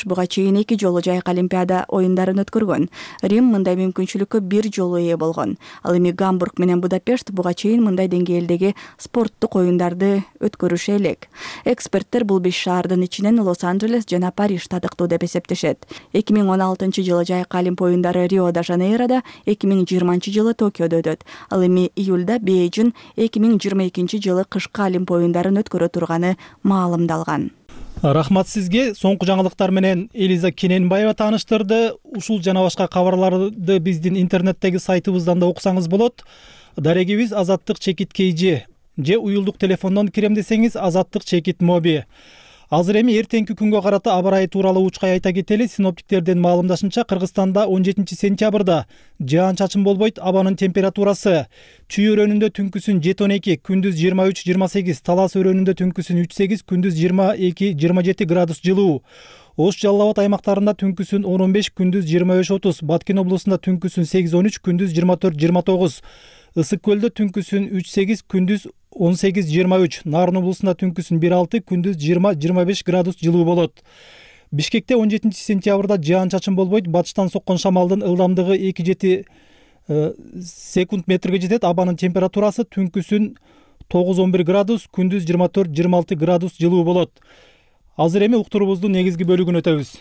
Буга чейин 2 жолу жайкы Олимпиада оюндарын өткөргөн. Рим мындай мүмкүнчүлүккө 1 жолу ээ болгон. Ал эми Гамбург менен Будапешт буга чейин мындай деңгээлдеги спорттук оюндарды өткөрүшө элек. Эксперттер бул 5 шаардын ичинен Лос-Анджелес жана Париж татыктуу деп эсептешет. 2016-жылы жайкы Олимп оюндары Рио-де-Жанейрода, 2020-жылы Токиодо өтөт. Ал эми июлда Бейжин 2022-жылы кышкы Олимп оюндарын өткөрө турганы маалымдалган. Рахмат сизге. Соңку жаңылыктар менен Элиза Кененбаева тааныштырды. Ушул жана башка кабарларды биздин интернеттеги сайтыбыздан да окусаңыз болот. Дарегибиз Азаттык чекит KG же уюлдук телефондон кирем десеңиз Азаттык чекит моби. Азыр эми эртеңки күнгө карата аба ырайы тууралуу учкай айта кетели. Синоптиктердин маалымдашынча Кыргызстанда 17 сентябрда жаан-чачын болбойт. Абанын температурасы Чүй өрөөнүндө түнкүсүн 7-12, күндүз 23-28, Талас өрөөнүндө түнкүсүн 3-8, күндүз 22-27 градус жылуу. Ош Жалал Абад аймактарында түнкүсүн 10-15, күндүз 25-30, Баткен облусунда түнкүсүн 8-13, күндүз 24-29. Ысык көлдө түнкүсүн 3-8, күндүз 18-23, Нарын облусунда түнкүсүн 1-6, күндүз 20-25 градус жылуу болот. Бишкекте 17 сентябрда жаан-чачын болбойт. Батыштан соккон шамалдын ылдамдыгы 2-7 секунд метрге жетет. Абанын температурасы түнкүсүн 9-11 градус, күндүз 24-26 градус жылуу болот. Азыр эми уктурубуздун негизги бөлүгүнө өтөбүз.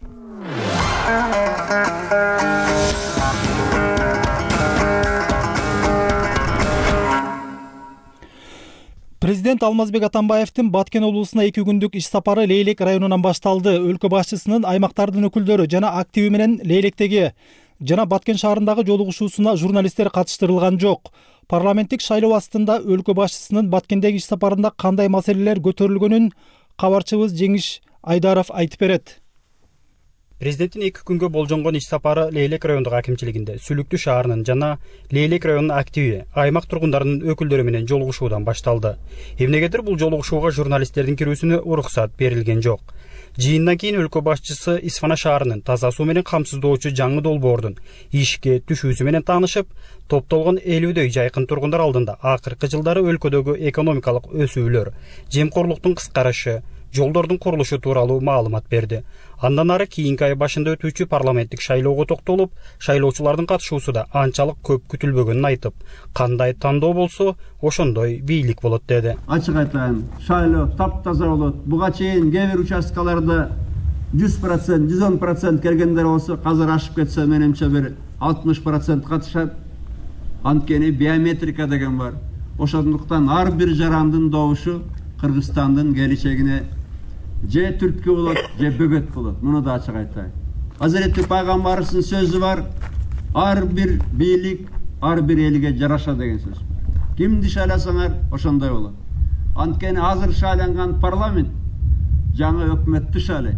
Президент Алмазбек Атамбаевдин Баткен облусуна 2 күндүк иш сапары Лейлек районунан башталды. Өлкө башчысынын аймактардын өкүлдөрү жана активи менен Лейлектеги жана Баткен шаарындагы жолугушуусуна журналисттер катыштырылган жок. Парламенттик шайлоо астында өлкө башчысынын Баткендеги иш сапарында кандай маселелер көтөрүлгөнүн кабарчыбыз Жеңиш Айдаров айтып берет. Президенттин 2 күнгө болжонгон иш сапары Лейлек райондук акимчилигинде Сүлүктүү шаарынын жана Лейлек районунун активи, аймак тургундарынын өкүлдөрү менен жолугушуудан башталды. Эмнегедир бул жолугушууга журналисттердин кирүүсүнө уруксат берилген жок. Жыйындан кийин өлкө башчысы Исфана шаарынын таза суу менен камсыздоочу жаңы долбоордун ишке түшүүсү менен таанышып, топтолгон 50дөй жайкын тургундар алдында акыркы жылдары өлкөдөгү экономикалык өсүүлөр, жемкорлуктун кыскарышы, жолдордун курулушу тууралуу маалымат берди. Андан ары кийинки ай башында өтүүчү парламенттик шайлоого токтолуп, шайлоочулардын катышуусу да анчалык көп күтүлбөгөнүн айтып, кандай тандоо болсо, ошондой бийлик болот деди. Ачык айтайын, шайлоо таптаза болот. Буга чейин кээ бир участкаларда 100%, 110% келгендер болсо, азыр ашып кетсе менимче бир 60% катышат. Анткени биометрика деген бар. Ошондуктан ар бир жарандын добушу Кыргызстандын келечегине же түрткү болот, же бөгөт болот. Муну да ачык айтайын. Азирети пайгамбарыбыздын сөзү бар. Ар бир бийлик ар бир элге жараша деген сөз. Кимди шайласаңар, ошондой болот. Анткени азыр шайланган парламент жаңы өкмөттү шайлайт.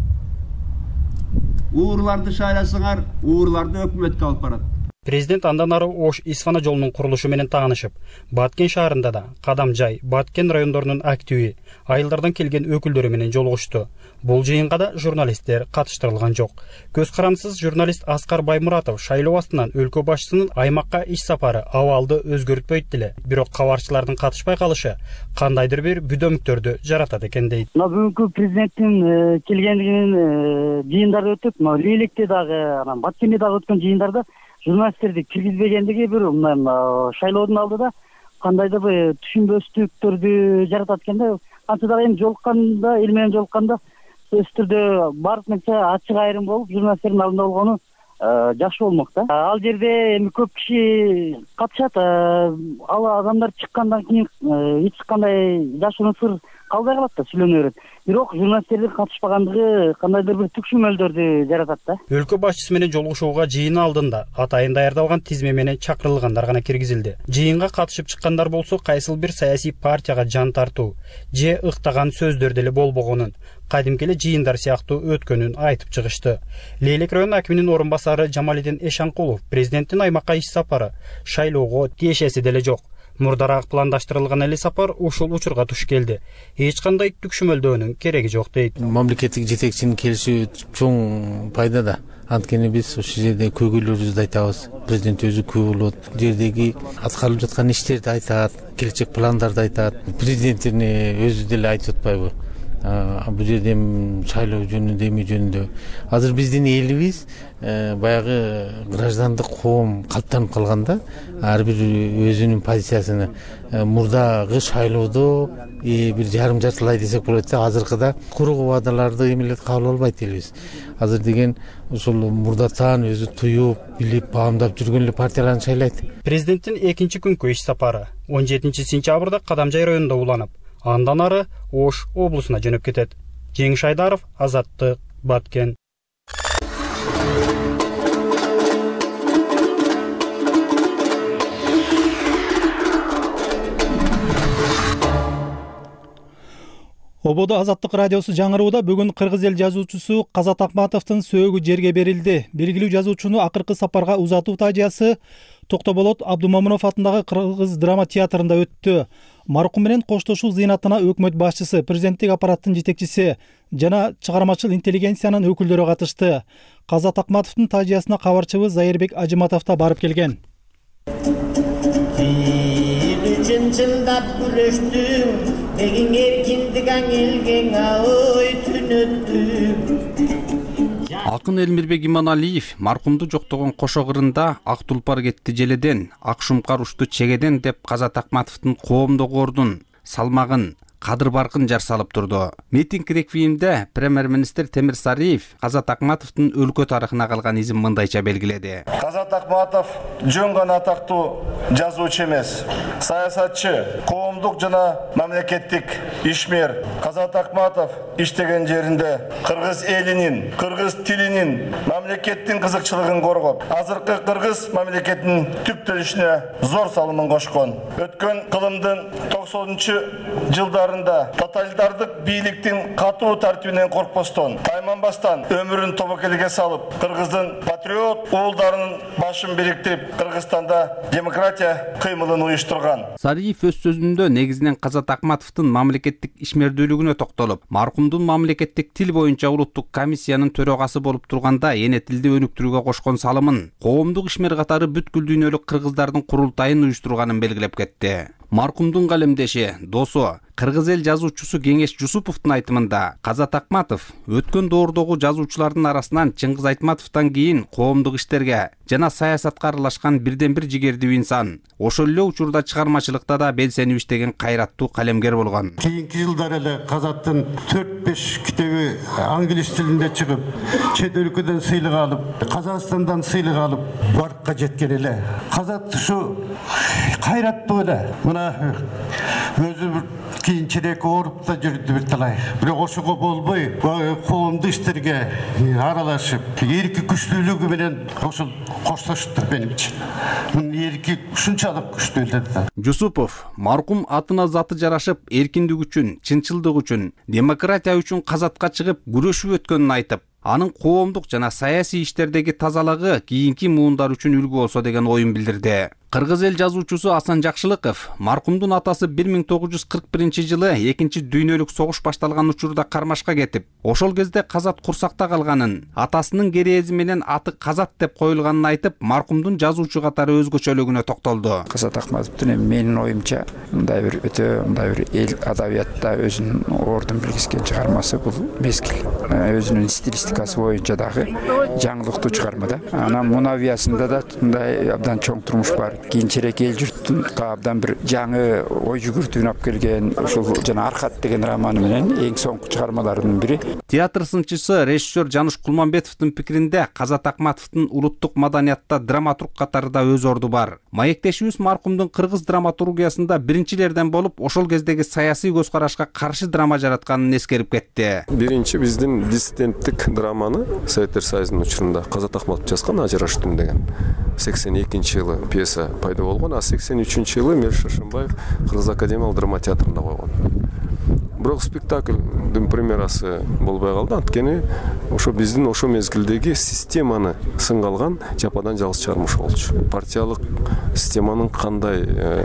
Уурларды шайласаңар, уурларды өкмөткө алып барат. Президент андан ары Ош Исфана жолунун курулушу менен таанышып, Баткен шаарында да Кадамжай, Баткен райондорунун активи, айылдардан келген өкүлдөрү менен жолугушту. Бул жыйынга да журналисттер катыштырылган жок. Көз карамсыз журналист Аскар Баймуратов шайлоо астынан өлкө башчысынын аймакка иш сапары абалды өзгөртпөйт деле, бирок кабарчылардын катышпай калышы кандайдыр бир бүдөмүктөрдү жаратат экен дейт. Бүгүнкү президенттин келгендигинин жыйындары өтүп, Лейликте дагы, Баткенде дагы өткөн жыйындарда журналисттерди киргизбегендиги бир шайлоодун алдыда кандайдыр бир түшүнбөстүктөрдү жаратат экен да. Канча дагы эми жолукканда, эл менен жолукканда сөзсүз түрдө бардык нерсе ачык айрым болуп, журналисттердин алдында болгону жакшы болмок да. Ал жерде эми көп киши катышат. Ал адамдар чыккандан кийин эч кандай жашыруун сыр калбай калат да, сүйлөнө берет. Бирок журналисттердин катышпагандыгы кандайдыр бир түкшүмөлдөрдү жаратат да. Өлкө башчысы менен жолугушууга жыйын алдында атайын даярдалган тизме менен чакырылгандар гана киргизилди. Жыйынга катышып чыккандар болсо кайсыл бир саясий партияга жан тартуу же ыктаган сөздөр деле болбогонун, кадимки эле жыйындар сыяктуу өткөнүн айтып чыгышты. Лейлек району акиминин орун басары Жамалидин Эшанкулов президенттин аймакка иш сапары шайлоого тиешеси деле жок. Мурдараак пландаштырылган эле сапар ушул учурга туш келди. Эч кандай түкшүмөлдөөнүн кереги жок дейт. Мамлекеттик жетекчинин келиши чоң пайда да. Анткени биз ушул жерде көйгөйлөрүбүздү айтабыз. Президент өзү күбө болот. Жердеги аткарылып жаткан иштерди айтат, келечек пландарды айтат. Президенттин өзү деле айтып атпайбы? бул жерде шайлоо жөнүндө эми жөнүндө азыр биздин элибиз баягы граждандык коом калыптанып калганда ар бир өзүнүн позициясыны мурдагы шайлоодо бир жарым жартылай десек болот да, азыркыда куру убадаларды эмелеп кабыл албайт элебиз. Азыр деген ушул мурдатан өзү туюп, билип, баамдап жүргөн эле партияларды шайлайт. Президенттин экинчи күнкү иш сапары 17 сентябрда Кадамжай районунда уланып, андан ары Ош облусуна жөнөп кетет. Жеңиш Айдаров, Азаттык, Баткен. Ободо Азаттык радиосу жаңырууда бүгүн кыргыз эл жазуучусу Казат Акматовдун сөөгү жерге берилди. Белгилүү жазуучуну акыркы сапарга узатуу тажыясы Токтоболот Абдумомунов атындагы Кыргыз драма театрында өттү. Маркум менен коштошуу зыйнатына өкмөт башчысы, президенттик аппараттын жетекчиси жана чыгармачыл интеллигенциянын өкүлдөрү катышты. Казат Акматовдун тажыясына кабарчыбыз Зайырбек Ажыматов да барып келген. Чынчылдап күрөштүм, деген эркиндик аңелген ой түнөттүм. Акын Элмирбек Иманалиев маркумду жоктогон кошо кырында ак тулпар кетти желеден, ак шумкар ушту чегеден деп Казат Акматовдун коомдогу ордун, салмагын, кадыр баркын жар салып турду. Митинг реквиемде премьер-министр Темир Сариев Казат Акматовдун өлкө тарыхына калган изин мындайча белгиледи. Казат Акматов жөн гана атактуу жазуучу эмес, саясатчы, коомдук жана мамлекеттик ишмер. Казат Акматов иштеген жеринде кыргыз элинин, кыргыз тилинин, мамлекеттин кызыкчылыгын коргоп, азыркы кыргыз мамлекетинин түптөлүшүнө зор салымын кошкон. Өткөн кылымдын 90-жылдары тоталитардык бийликтин катуу тартибинен коркпостон, тайманбастан өмүрүн тобокелге салып, кыргыздын патриот уулдарынын башын бириктирип, Кыргызстанда демократия кыймылын уюштурган. Сариев өз сөзүндө негизинен Казат Акматовдун мамлекеттик ишмердүүлүгүнө токтолуп, маркумдун мамлекеттик тил боюнча улуттук комиссиянын төрагасы болуп турганда эне тилди өнүктүрүүгө кошкон салымын, коомдук ишмер катары бүткүл дүйнөлүк кыргыздардын курултайын уюштурганын белгилеп кетти. Маркумдун калемдеши, досу, кыргыз эл жазуучусу Кеңеш Жусуповдун айтымында Казат Акматов өткөн доордогу жазуучулардын арасынан Чыңгыз Айтматовдон кийин коомдук иштерге жана саясатка аралашкан бирден бир жигердүү инсан. Ошол эле учурда чыгармачылыкта да белсенип иштеген кайраттуу калемгер болгон. Кийинки жылдары эле Казаттын 4-5 китеби англис тилинде чыгып, чет өлкөдөн сыйлык алып, Казакстандан сыйлык алып, баркка жеткен эле. Казат ушу кайраттуу эле. Мына өзү бир кийинчерээк ооруп да жүрдү бир талай. Бирок ошого болбой, коомдук иштерге аралашып, эрки күчтүүлүгү менен ошол коштошту менимче. Мунун эрки ушунчалык күчтүү эле да. Жусупов маркум атына заты жарашып, эркиндик үчүн, чынчылдык үчүн, демократия үчүн Казатка чыгып күрөшүп өткөнүн айтып, анын коомдук жана саясий иштердеги тазалыгы кийинки муундар үчүн үлгү болсо деген оюн билдирди. Кыргыз эл жазуучусу Асан Жакшылыков маркумдун атасы 1941-жылы экинчи дүйнөлүк согуш башталган учурда Кармашка кетип, ошол кезде Казат курсакта калганын, атасынын керээзи менен аты Казат деп коюлганын айтып, маркумдун жазуучу катары өзгөчөлүгүнө токтолду. Казат Акматовдун менин оюмча мындай бир эл адабиятта өзүнүн ордун билгизген чыгармасы бул Мезгил. Өзүнүн стилистикасы боюнча дагы жаңылыктуу чыгарма да. Анан мунавиясында да мындай абдан чоң турмуш бар. Кийинчерээк эл журттун абдан бир жаңы ой жүгүртүүнү алып келген ушул жана Аркат деген романы менен эң соңку чыгармаларынын бири. Театр сынчысы режиссер Жаныш Кулманбетовдун пикиринде Казат Акматовдун улуттук маданиятта драматург катарында өз орду бар. Маектешибиз маркумдун кыргыз драматургиясында биринчилерден болуп, ошол кездеги саясий көз карашка каршы драма жаратканын эскерип кетти. Биринчи биздин диссиденттик драманы Советтер Союзунун учурунда Казат Акматов жазган Ажыраш түн деген 82-жылы пьеса пайда болгон, а 83-жылы Мел Шаршембаев Кыргыз академиялык драма театрында койгон. Бирок спектаклдын премьерасы болбой калды, анткени ошо биздин ошо мезгилдеги системаны сынга алган жападан жалгыз чыгармыш болчу. Партиялык системанын кандай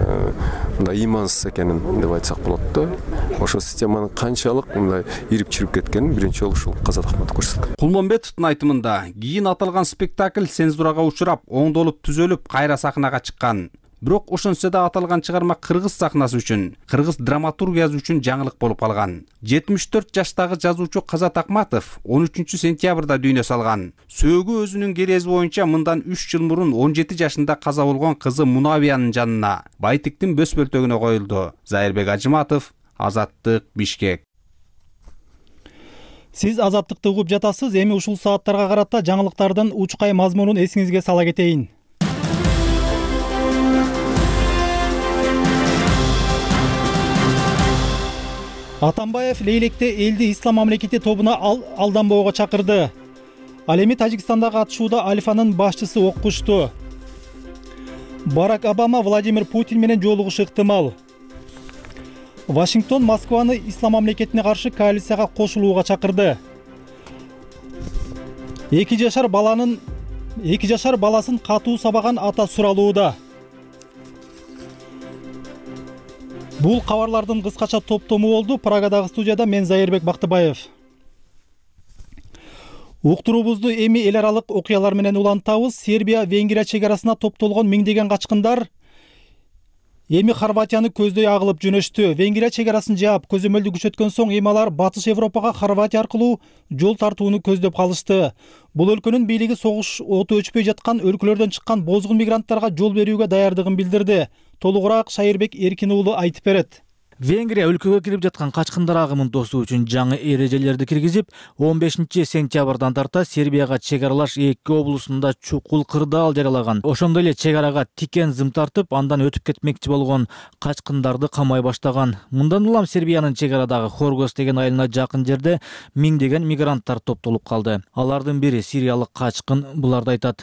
мындай ыймансыз экенин деп айтсак болот да. Ошо системанын канчалык мындай ирип-чирип кеткенин биринчи жолу ушул Казат Акматов көрсөткөн. Кулманбетовдун айтымында кийин аталган спектакль цензурага учурап, оңдолуп түзөлүп, кайра сахнага чыккан. Бирок ошентсе да аталган чыгарма кыргыз сахнасы үчүн, кыргыз драматургиясы үчүн жаңылык болуп калган. 74 жаштагы жазуучу Казат Акматов 13 сентябрда дүйнө салган. Сөөгү өзүнүн керези боюнча мындан 3 жыл мурун 17 жашында каза болгон кызы Мунавиянын жанына Байтиктин бөс бөлтөгүнө коюлду. Зайырбек Ажыматов, Азаттык, Бишкек. Сиз Азаттыкты угуп жатасыз. Эми ушул сааттарга карата жаңылыктардын учкай мазмунун эсиңизге сала кетейин. Атамбаев Лейлекте элди ислам мамлекети тобуна алданбоого чакырды. Ал эми Тажикстандагы атышууда Алифанын башчысы оккушту. Барак Обама Владимир Путин менен жолугушу ыктымал. Вашингтон Москваны ислам мамлекетине каршы коалицияга кошулууга чакырды. 2 жашар баласын катуу сабаган ата суралууда. Бул кабарлардын кыскача топтому болду. Прагадагы студияда мен Зайырбек Бактыбаев. Уктуруубузду эми эл аралык окуялар менен улантабыз. Сербия-Венгрия чек арасына топтолгон миңдеген качкындар эми Хорватияны көздөй агылып жөнөштү. Венгрия чек арасын жаап, көзөмөлдү күчөткөн соң эми алар Батыш Европага Хорватия аркылуу жол тартууну көздөп калышты. Бул өлкөнүн бийлиги согуш оту өчпөй жаткан өлкөлөрдөн чыккан бозгун мигранттарга жол берүүгө даярдыгын билдирди. Толугураак Шайырбек Эркин уулу айтып берет. Венгрия өлкөгө кирип жаткан качкындар агымын тосуу үчүн жаңы эрежелерди киргизип, 15 сентябрдан тарта Сербияга чек аралаш 2 облусунда чукул кырдаал жарыялаган. Ошондой эле чек арага тикен зым тартып, андан өтүп кетмекчи болгон качкындарды камай баштаган. Мындан улам Сербиянын чек арадагы Хоргос деген айылына жакын жерде миңдеген мигранттар топтолуп калды. Алардын бири сириялык качкын буларды айтат.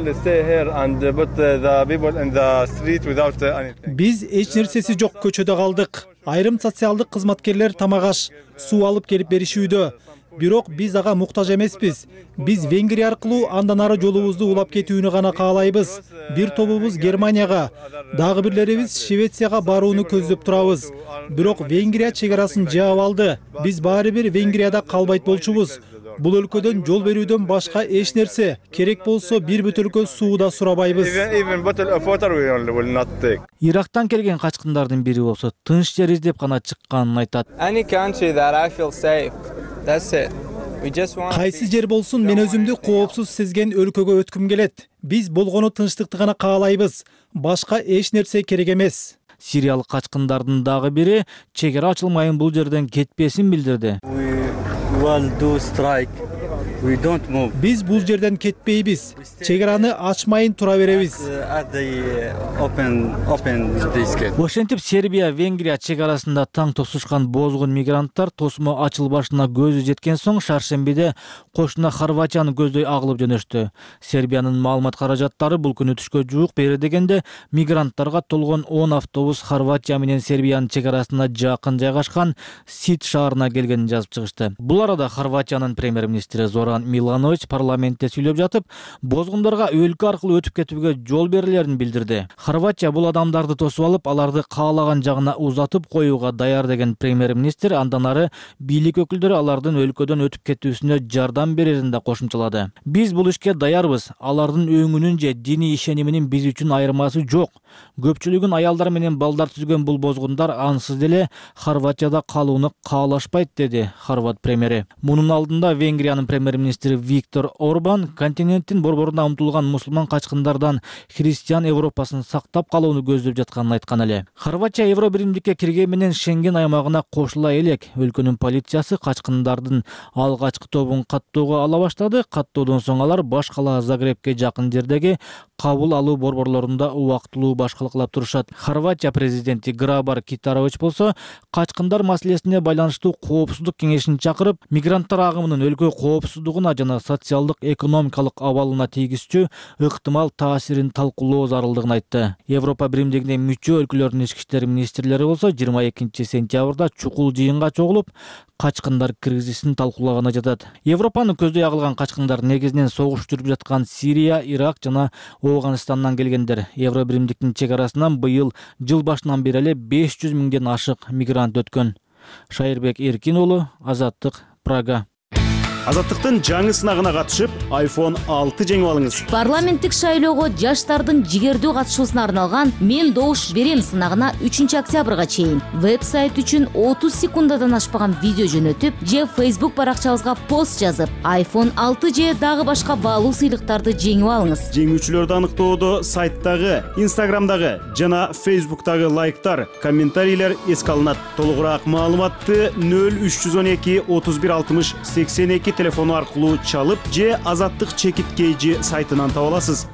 Биз эч нерсеси жок көчөдө калдык. Айрым социалдык кызматкерлер тамак аш, суу алып келип беришүүдө. Бирок биз ага муктаж эмеспиз. Биз Венгрия аркылуу андан ары жолубузду улап кетүүнү гана каалайбыз. Бир тобубуз Германияга, дагы бирлерибиз Швецияга барууну көздөп турабыз. Бирок Венгрия чек арасын жаап алды. Биз баары бир Венгрияда калбайт болчубуз. Бул өлкөдөн жол берүүдөн башка эч нерсе, керек болсо бир бөтөлкө суу да сурабайбыз. Ирактан келген качкындардын бири болсо тынч жер издеп гана чыкканын айтат. Кайсы жер болсун, мен өзүмдү коопсуз сезген өлкөгө өткүм келет. Биз болгону тынчтыкты гана каалайбыз. Башка эч нерсе керек эмес. Сириялык качкындардын дагы бири чек ара ачылмайын бул жерден кетпесин билдирди. Биз бул жерден кетпейбиз. Чек араны ачмайын тура беребиз. Ошентип Сербия, Венгрия чек арасында таң тосушкан бозгун мигранттар тосмо ачылбашына көзү жеткен соң шаршембиде кошуна Хорватияны көздөй агылып жөнөштү. Сербиянын маалымат каражаттары бул күнү түшкө жуук бери дегенде мигранттарга толгон 10 автобус Хорватия менен Сербиянын чек арасына жакын жайгашкан Сит шаарына келгенин жазып чыгышты. Бул арада Хорватиянын премьер-министри Зоран Миланович парламентте сүйлөп жатып, бозгундарга өлкө аркылуу өтүп кетүүгө жол берилерин билдирди. Хорватия бул адамдарды тосуп алып, аларды каалаган жагына узатып коюуга даяр деген премьер-министр андан ары бийлик өкүлдөрү алардын өлкөдөн өтүп кетүүсүнө жардам берерин да кошумчалады. Биз бул ишке даярбыз. Алардын өңүнүн же диний ишениминин биз үчүн айырмасы жок. Көпчүлүгүн аялдар менен балдар түзгөн бул бозгундар ансыз деле Хорватияда калууну каалашпайт, деди хорват премьери. Мунун алдында Венгриянын премьер-министри Виктор Орбан континенттин борборуна умтулган мусулман качкындардан христиан Европасын сактап калууну көздөп жатканын айткан эле. Хорватия Евро биримдикке кирген менен Шенген аймагына кошула элек. Өлкөнүн полициясы качкындардын алгачкы тобун каттоого ала баштады. Каттоодон соң алар баш кала Загребке жакын жердеги кабыл алуу борборлорунда убактылуу башкалыклап турушат. Хорватия президенти Грабар Китарович болсо качкындар маселесине байланыштуу коопсуздук кеңешин чакырып, мигранттар агымынын өлкө коопсуздугуна жана социалдык экономикалык абалына тийгизчү ыктымал таасирин талкуулоо зарылдыгын айтты. Европа биримдигине мүчө өлкөлөрдүн ички иштер министрлери болсо 22 сентябрда чукул жыйынга чогулуп, качкындар кризисин талкуулаганы жатат. Европаны көздөй агылган качкындар негизинен согуш жүрүп жаткан Сирия, Ирак жана Афганистандан келгендер. Евро биримдиктин чек арасынан быйыл жыл башынан бери эле 500 миңден ашык мигрант өткөн. Шайырбек Эркин уулу, Азаттык, Прага. Азаттыктын жаңы сынагына катышып, iPhone 6 жеңип алыңыз. Парламенттик шайлоого жаштардын жигердүү катышуусуна арналган «Мен добуш берем» сынагына 3 октябрга чейин веб-сайт үчүн 30 секундадан ашпаган видео жөнөтүп же Facebook баракчабызга пост жазып, iPhone 6 же дагы башка баалуу сыйлыктарды жеңип алыңыз. Жеңүүчүлөрдү аныктоодо сайттагы, Instagramдагы жана Facebooktагы лайктар, комментарийлер эске алынат. Толугураак маалыматты 0312 31 60 82 телефону аркылуу чалып же Азаттык чекиткейжи сайтынан таба аласыз.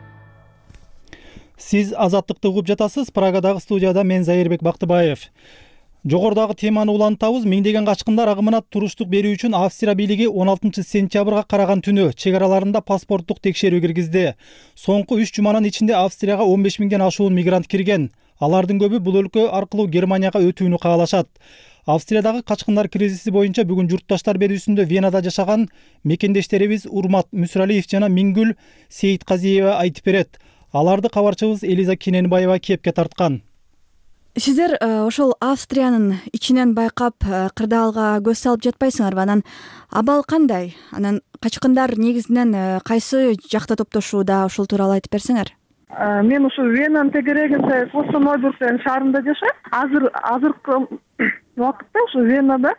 Сиз Азаттыкты угуп жатасыз. Прагадагы студияда мен Зайырбек Бактыбаев. Жогорудагы теманы улантабыз. Миңдеген качкындар агымына туруштук берүү үчүн Австрия бийлиги 16 сентябрга караган түнү чек араларында паспорттук текшерүү киргизди. Соңку 3 жуманын ичинде Австрияга 15 миңден ашуун мигрант кирген. Алардын көбү бул өлкө аркылуу Германияга өтүүнү каалашат. Австриядагы качкындар кризиси боюнча бүгүн журтташтар берүүсүндө Венада жашаган мекендештерибиз Урмат Мүсүралиев жана Мингүл Сейитказиева айтып берет. Аларды кабарчыбыз Элиза Киненбаева кепке тарткан. Сиздер ошол Австриянын ичинен байкап кырдаалга көз салып жатпайсыңарбы? Анан абал кандай? Анан качкындар негизинен кайсы жакта топтошууда, ошол тууралуу айтып берсеңер. Мен ушу Венанын тегерегинде Фоссенойбург деген шаарында жашайм. Азыркы убакытта ушу Венада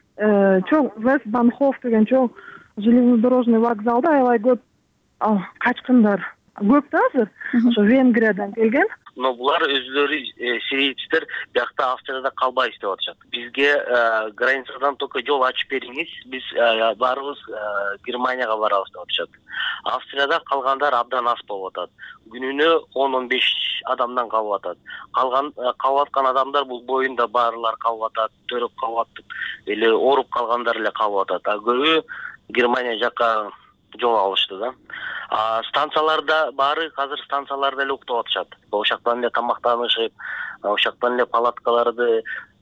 чоң Вестбанхоф деген чоң железнодорожный вокзалда аябай көп качкындар көп да азыр. Ошо Венгриядан келген. Но булар өзлөрү сирийцтер биякта Австрияда калбайбыз деп атышат. Бизге границадан только жол ачып бериңиз, биз баарыбыз Германияга барабыз деп атышат. Австрияда калгандар абдан аз болуп атат. Күнүнө 10-15 адамдан калып атат. Калып аткан адамдар бул боюнда баарлар калып атат, төрөп калып атат, эле ооруп калгандар эле калып атат. Көбү Германия жакка жол алышты да. Станцияларда баары азыр станцияларда эле уктап атышат. Ошактан эле тамактанышып, ошактан эле палаткаларды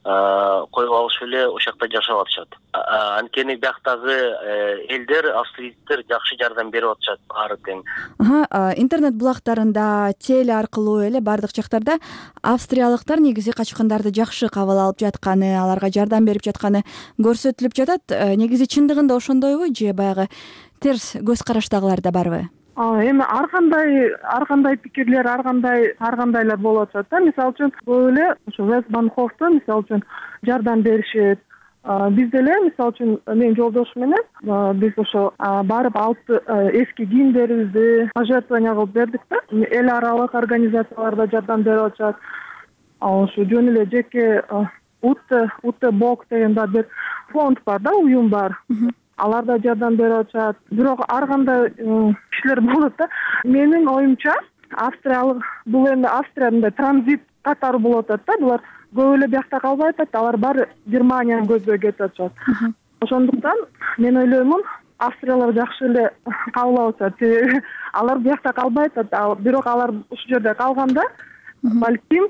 коюп алышып эле ошакта жашап атышат. Анткени бияктагы элдер, австрийцтер жакшы жардам берип атышат баары тең. Интернет булактарында, теле аркылуу эле бардык жактарда австриялыктар негизи качкындарды жакшы кабыл алып жатканы, аларга жардам берип жатканы көрсөтүлүп жатат. Негизи чындыгында ошондойбу же баягы терс көз караштагылар да барбы? Эми ар кандай пикирлер, ар кандайлар болуп атат да. Мисалы үчүн бул эле ошо Вестбанхофто мисалы үчүн жардам беришет. Биз деле мисалы үчүн менин жолдошум менен биз ошо барып алып эски кийимдерибизди пожертвование кылып бердик да. Эл аралык организацияларда жардам берип атышат. Ошо жөн эле жеке Утте Бок деген да бир фонд бар да, уюм бар. Алар да жардам берип атышат. Бирок ар кандай кишилер болот да. Менин оюмча австриялык бул эми Австриянын транзит катары болуп атат да. Булар көп эле биякта калбай атат. Алар баары Германияны көздөй кетип атышат. Ошондуктан мен ойлоймун, австриялар жакшы эле кабыл алып атышат. Алар биякта калбай атат. Бирок алар ушул жерде калганда балким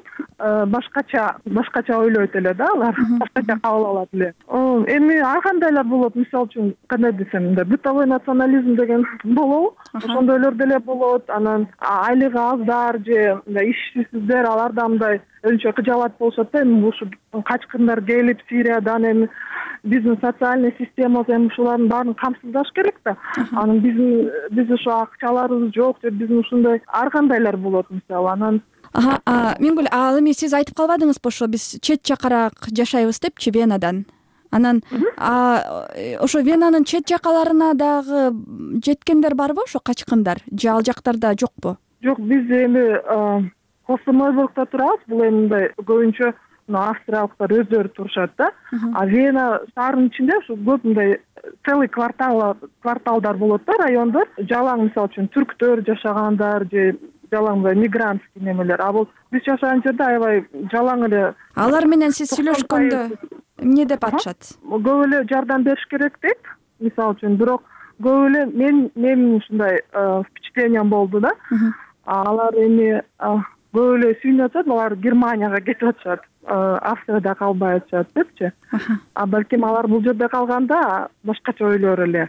башкача ойлойт эле да, алар башкача кабыл алат эле. Эми ар кандайлар болот, мисалы үчүн кандай десем, бытовой национализм деген болобу? Ошондойлор деле болот. Анан айлыгы аздар же ишсиздер, алар да мындай өлчө кыжалат болушат да. Эми ушу качкындар келип Сириядан эми биздин социальный системабыз эми ушулардын баарын камсыздаш керек да. Анан биз ошо акчаларыбыз жок же биздин ушундай ар кандайлар болот мисалы. Анан Мингүл, ал эми сиз айтып калбадыңызбы ошо биз чет жакараак жашайбыз депчи Венадан. Анан ошо Венанын чет жакаларына дагы жеткендер барбы ошо качкындар? Же ал жактарда жокпу? Жок, биз эми Фоссенойбургда турабыз. Бул эми мындай көбүнчө австриялыктар өздөрү турушат да. Вена шаарынын ичинде ушу көп мындай целый кварталдар болот да, райондор. Жалаң мисалы үчүн түрктөр жашагандар же жалаң мигрантский немелер. А бул биз жашаган жерде аябай жалаң эле. Алар менен сиз сүйлөшкөндө эмне деп атышат? Көп эле жардам бериш керек дейт, мисалы үчүн. Бирок көп эле менин ушундай впечатлением болду да. Алар эми көп эле сүйүнүп атышат, алар Германияга кетип атышат, Австрияда калбай атышат депчи. Балким алар бул жерде калганда башкача ойлор эле.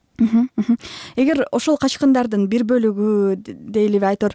Эгер ошол качкындардын бир бөлүгү дейлиби айтор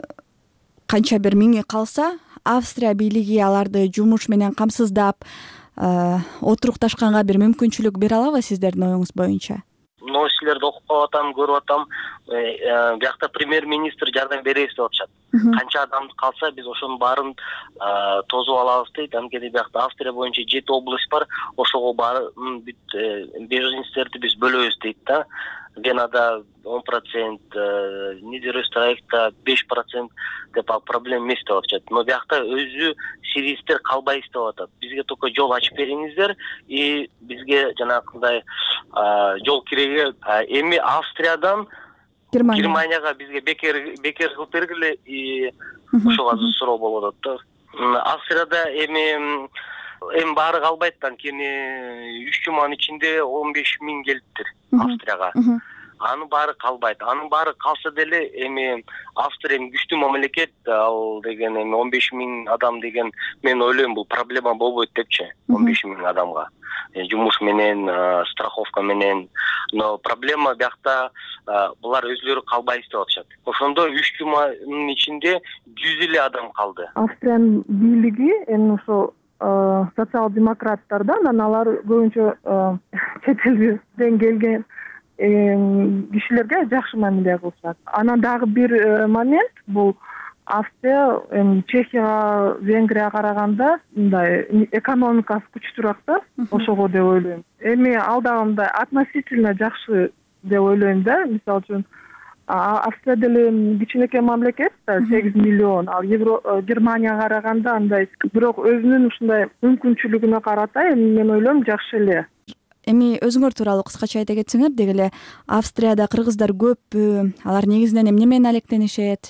канча бир миңи калса, Австрия бийлиги аларды жумуш менен камсыздап, отурукташканга бир мүмкүнчүлүк бере алабы сиздердин оюңуз боюнча? Новостилерди окуп калып атам, көрүп атам. Биякта премьер-министр жардам беребиз деп атышат. Канча адам калса биз ошонун баарын тосуп алабыз дейт. Анткени биякта Австрия боюнча 7 область бар. Ошого баарын беженцтерди биз бөлөбүз дейт да. Венада 10%, Нидерөйстрайкта 5% деп проблема эмес деп атышат. Но биякта өзү сиристер калбайбыз деп атат. Бизге только жол ачып бериңиздер, и бизге жанагындай жол кереги. Эми Австриядан Германияга бизге бекер кылып бергиле, и ошого азыр суроо болуп атат да. Австрияда эми баары калбайт, анткени 3 жуманын ичинде 15 000 келиптир Австрияга. Анын баары калбайт. Анын баары калса деле эми Австрия күчтүү мамлекет, ал деген эми 15 000 адам деген мен ойлойм бул проблема болбойт депчи. 15 000 адамга жумуш менен, страховка менен. Но проблема биякта булар өзүлөрү калбайбыз деп атышат. Ошондо 3 жуманын ичинде 100 эле адам калды. Австриянын бийлиги эми ошо социал-демократтар да, анан алар көбүнчө чет элден келген кишилерге жакшы мамиле кылышат. Анан дагы бир момент, бул Австрия Чехияга, Венгрияга караганда мындай экономикасы күчтүүрөөк да, ошого деп ойлойм. Эми ал дагы мындай относительно жакшы деп ойлойм да. Мисалы үчүн Австрия деле кичинекей мамлекет, 8 миллион, ал Германияга караганда андай, бирок өзүнүн ушундай мүмкүнчүлүгүнө карата мен ойлойм жакшы эле. Эми өзүңөр тууралуу кыскача айта кетсеңер, дегеле Австрияда кыргыздар көппү? Алар негизинен эмне менен алектенишет?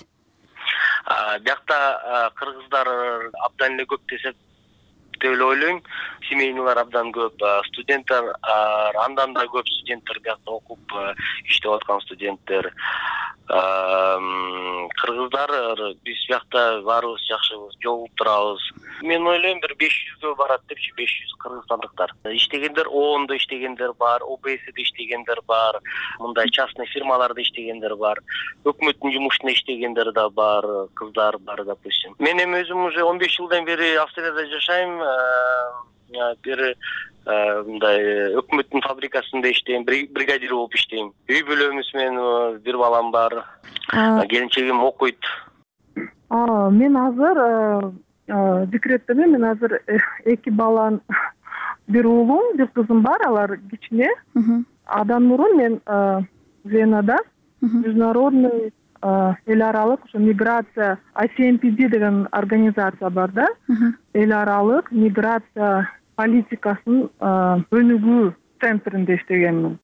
Биякта кыргыздар абдан эле көп десек деп эле ойлойм. Семейныйлар абдан көп, студенттер андан да көп, студенттер биякта окуп иштеп аткан студенттер. Кыргыздар биз биякта баарыбыз жакшы жолугуп турабыз. Мен ойлойм бир 500гө барат депчи, 500 кыргызстандыктар. Иштегендер ООНдо иштегендер бар, ОБСде иштегендер бар, мындай частный фирмаларда иштегендер бар, өкмөттүн жумушунда иштегендер да бар, кыздар бар, допустим. Мен эми өзүм уже 15 жылдан бери Австрияда жашайм. Бир мындай өкмөттүн фабрикасында иштейм, бригадир болуп иштейм. Үй бүлөмүз менен бир балам бар. Келинчегим окуйт. Мен азыр декреттемин. Мен азыр 2 балам, бир уулум, бир кызым бар, алар кичине. Андан мурун мен Венада международный эл аралык ошо миграция ICMPD деген организация бар да. Эл аралык миграция политикасынын өнүгүү центринде иштегенмин.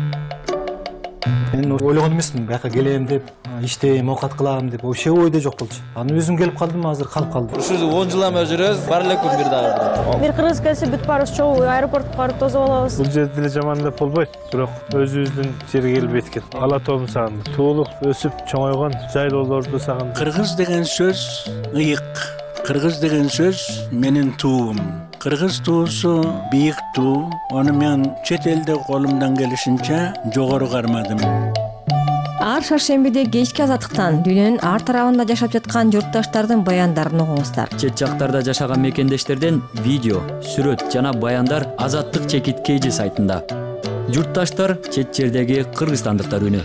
Мен ойлогон эмесмин, бияка келем деп, иштейм, оокат кылам деп, вообще ойдо жок болчу. Анан өзүм келип калдым, азыр калып калдым. Ушу 10 жылдан бери жүрөбүз, бар эле күн бир дагы. Бир кыргыз келсе бүт баарыбыз чогуу аэропортко барып тосуп алабыз. Бул жерде деле жаман деп болбойт, бирок өзүбүздүн жерге келип эткен. Ала тообун сагындым. Туулуп, өсүп, чоңойгон жайлоолорду сагындым. Кыргыз деген сөз ыйык. Кыргыз деген сөз менин туум. Кыргыз туусу бийик туу. Аны мен чет элде колумдан келишинче жогору кармадым. Ар шаршембиде кечки азаттыктан дүйнөнүн ар тарабында жашап жаткан журтташтардын баяндарын угуңуздар. Чет жактарда жашаган мекендештерден видео, сүрөт жана баяндар Азаттык чекит сайтында. Журтташтар чет жердеги кыргызстандыктар үнү.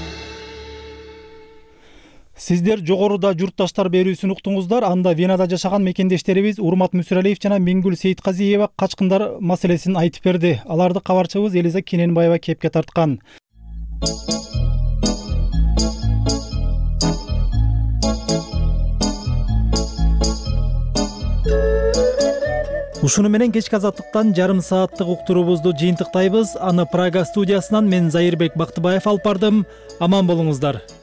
Сиздер жогоруда журтташтар берүүсүн уктуңуздар. Анда Венада жашаган мекендештерибиз Урмат Мүсүралиев жана Миңгүл Сейитказиева качкындар маселесин айтып берди. Аларды кабарчыбыз Элиза Киненбаева кепке тарткан. Ушуну менен кечки азаттыктан жарым сааттык уктуруубузду жыйынтыктайбыз. Аны Прага студиясынан мен Зайырбек Бактыбаев алып бардым. Аман болуңуздар.